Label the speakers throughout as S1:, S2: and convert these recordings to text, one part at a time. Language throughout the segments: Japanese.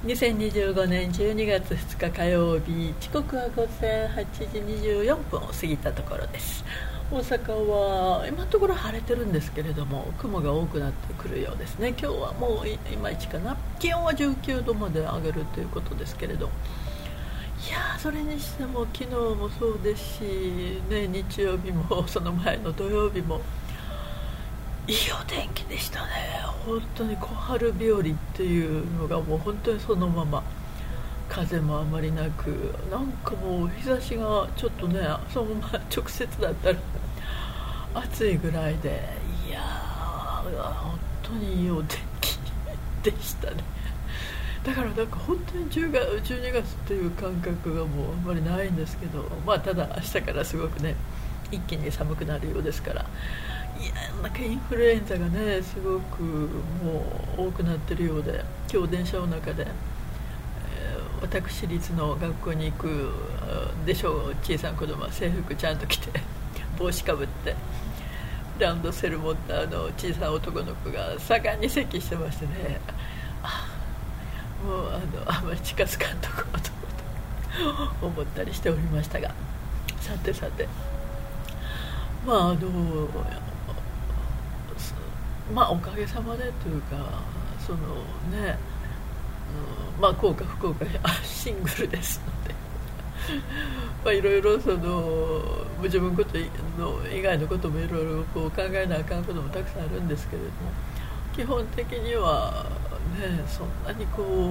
S1: 2025年12月2日火曜日、時刻は午前8時24分を過ぎたところです。大阪は今のところ晴れてるんですけれども、雲が多くなってくるようですね。今日はもういまいちかな。気温は19度まで上げるということですけれど、いやそれにしても昨日もそうですし、ね、日曜日もその前の土曜日もいいお天気でしたね。本当に小春日和っていうのがもう本当にそのまま、風もあまりなく、なんかもう日差しがちょっとね、そのまま直接だったら暑いぐらいで、いや本当にいいお天気でしたね。だからなんか本当に12月っていう感覚がもうあんまりないんですけど、ただ明日からすごくね、一気に寒くなるようですから、いやなんかインフルエンザがねすごくもう多くなってるようで、今日電車の中で、私立の学校に行くでしょう小さな子供は制服ちゃんと着て帽子かぶってランドセル持った小さな男の子が盛んに咳してましてね、もうあんまり近づかんとこうと思ったりしておりましたが、さておかげさまでというか、そのね、幸か不幸かシングルですのでいろいろ自分のことの以外のこともいろいろ考えなあかんこともたくさんあるんですけれども、基本的にはね、そんなに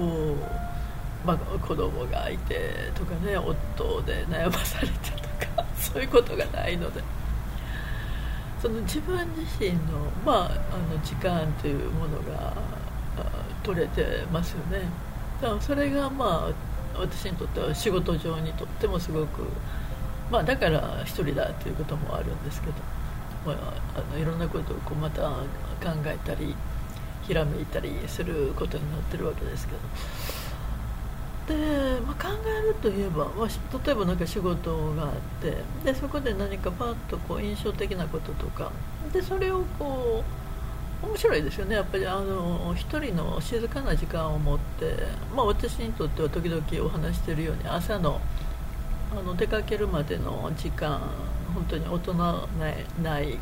S1: 子供がいてとかね、夫で悩まされてとかそういうことがないので、その自分自身の、時間というものが取れてますよね。だからそれが私にとっては仕事上にとってもすごく、だから一人だということもあるんですけど、いろんなことをまた考えたりひらめいたりすることになってるわけですけど、で、考えるといえば、例えばなんか仕事があって、でそこで何かパッと印象的なこととかで、それを面白いですよね。やっぱり一人の静かな時間を持って、私にとっては時々お話しているように、朝の出かけるまでの時間、本当に大人ない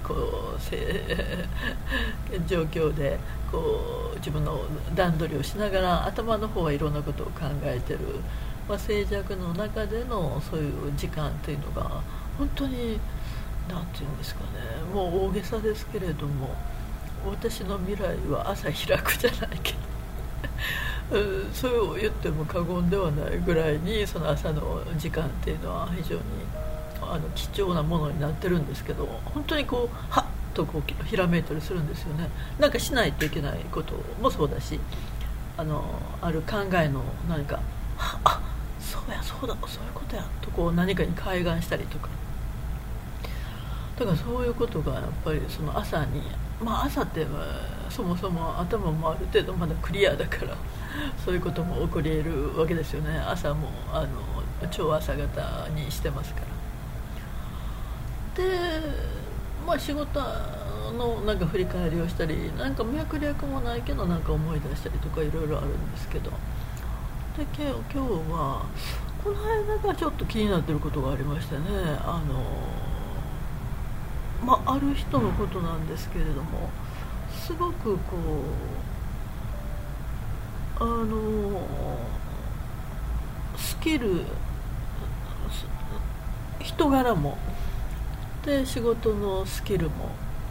S1: 状況で自分の段取りをしながら、頭の方はいろんなことを考えてる、静寂の中でのそういう時間というのが本当に何て言うんですかね、もう大げさですけれども、私の未来は朝開くじゃないけどそう言っても過言ではないぐらいに、その朝の時間っていうのは非常に貴重なものになってるんですけど、本当にはっとひらめいたりするんですよね。なんかしないといけないこともそうだし、ある考えの何か、そうだそういうことやと何かに開眼したりとか、だからそういうことがやっぱりその朝に、朝ってそもそも頭もある程度まだクリアだからそういうことも起こり得るわけですよね。朝も超朝方にしてますから。で、仕事のなんか振り返りをしたり、なんか脈略もないけどなんか思い出したりとかいろいろあるんですけど、で今日はこの間がちょっと気になってることがありましてね、ある人のことなんですけれども、すごくスキル、人柄もで仕事のスキルも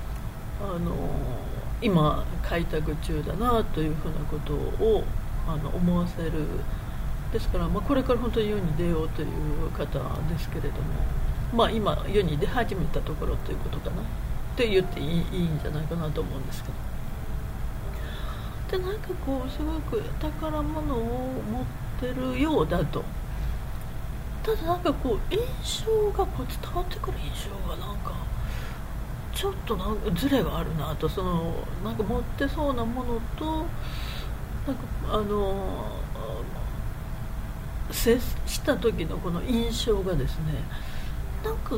S1: 今開拓中だなというふうなことを思わせる。ですから、これから本当に世に出ようという方ですけれども、今世に出始めたところということかなって言っていいんじゃないかなと思うんですけど、でなんかすごく宝物を持ってるようだと。ただなんか印象が伝わってくる印象がなんかちょっとなんかズレがあるなと、なんか持ってそうなものと、なんか接した時のこの印象がですね、なんか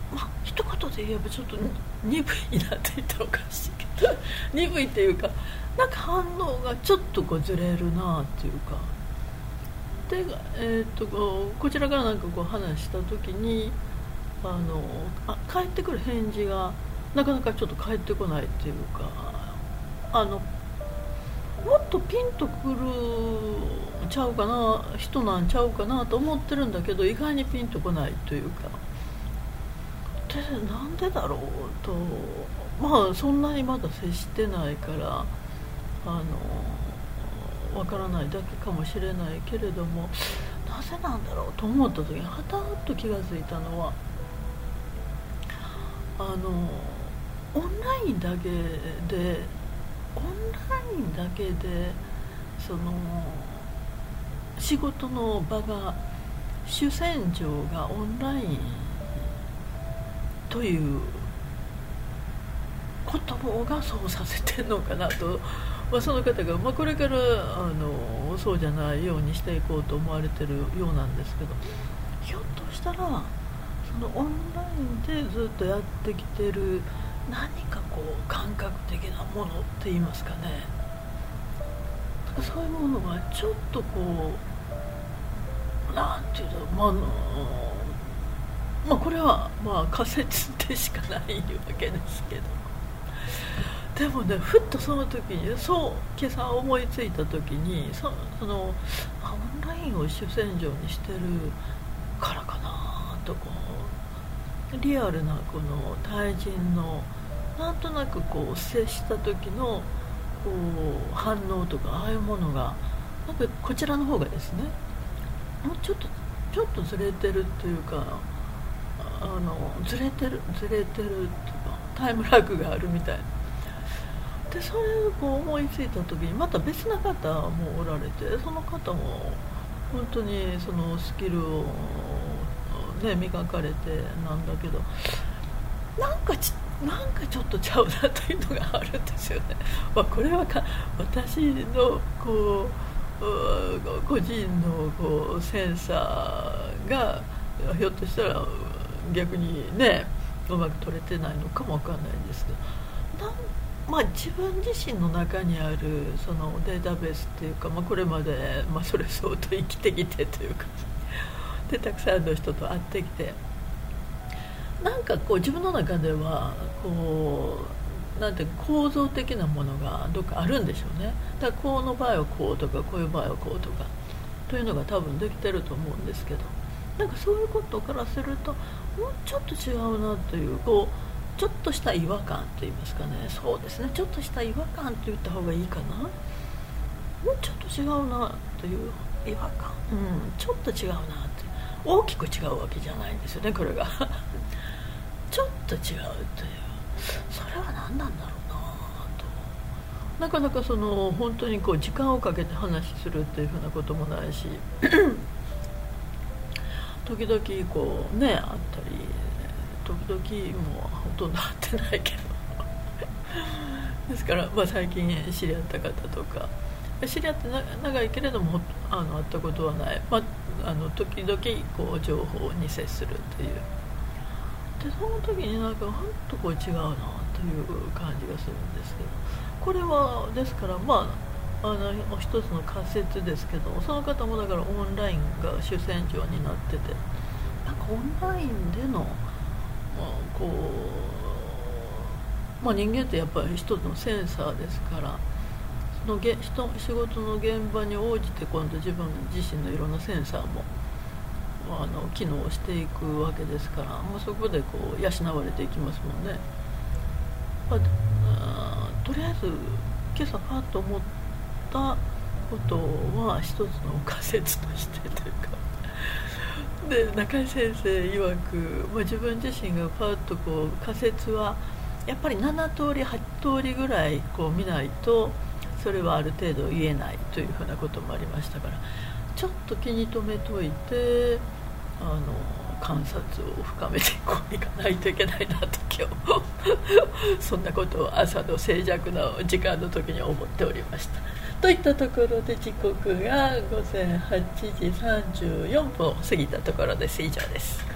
S1: 一言で言えばちょっと鈍いなって言ったらおかしいけど鈍いっていうか、 なんか反応がちょっとこうずれるなっていうかで、こちらからなんかこう話した時に返ってくる返事がなかなかちょっと返ってこないっていうかもっとピンとくるちゃうかな人なんちゃうかなと思ってるんだけど意外にピンとこないというかでなんでだろうとまあそんなにまだ接してないからわからないだけかもしれないけれどもなぜなんだろうと思った時にはたっと気がついたのはオンラインだけでその仕事の場が主戦場がオンラインということがそうさせてるのかなと、その方が、これからそうじゃないようにしていこうと思われてるようなんですけどひょっとしたらそのオンラインでずっとやってきてる何かこう感覚的なものって言いますかねそういうものがちょっとこうなんていうのこれは仮説でしかないわけですけどでもねふっとその時に今朝思いついた時にオンラインを主戦場にしてるからかなとこうリアルなこの対人のなんとなくこう接した時のこう反応とかああいうものがなんかこちらの方がですねもうちょっとずれてるっていうかずれてるっていうかタイムラグがあるみたいなでそれをこう思いついた時にまた別な方もおられてその方も本当にそのスキルを、磨かれてなんだけどなんかちょっとちゃうなというのがあるんですよね。これは私のこう個人のこうセンサーがひょっとしたら逆にねうまく取れてないのかもわかんないんですけど自分自身の中にあるそのデータベースっていうか、これまで、それ相当生きてきてというかでたくさんの人と会ってきてなんかこう自分の中ではこうなんて構造的なものがどっかあるんでしょうね。だからこの場合はこうとかこういう場合はこうとかというのが多分できてると思うんですけどなんかそういうことからするともうちょっと違うなというこうちょっとした違和感と言いますかねそうですねちょっとした違和感と言った方がいいかなもうちょっと違うなという違和感ちょっと違うなって大きく違うわけじゃないんですよねこれがちょっと違うというそれは何なんだろうなとなかなかその本当にこう時間をかけて話するっていうふうなこともないし時々こうねあったり時々もうほとんど会ってないけどですから、最近知り合った方とか知り合って長いけれども会ったことはない、時々こう情報に接するというでその時になんかほんとこう違うなという感じがするんですけどこれはですから一つの仮説ですけどその方もだからオンラインが主戦場になっててなんかオンラインでのこう人間ってやっぱり一つのセンサーですからその仕事の現場に応じて今度自分自身のいろんなセンサーも機能していくわけですから、そこでこう養われていきますもんね。とりあえず今朝パッと思ったことは一つの仮説としてというかで中井先生曰く、自分自身がパッとこう仮説はやっぱり7通り8通りぐらいこう見ないとそれはある程度言えないというふうなこともありましたからちょっと気に留めといて観察を深めていかないといけないなと今日そんなことを朝の静寂の時間の時に思っておりましたといったところで時刻が午前8時34分を過ぎたところです。以上です。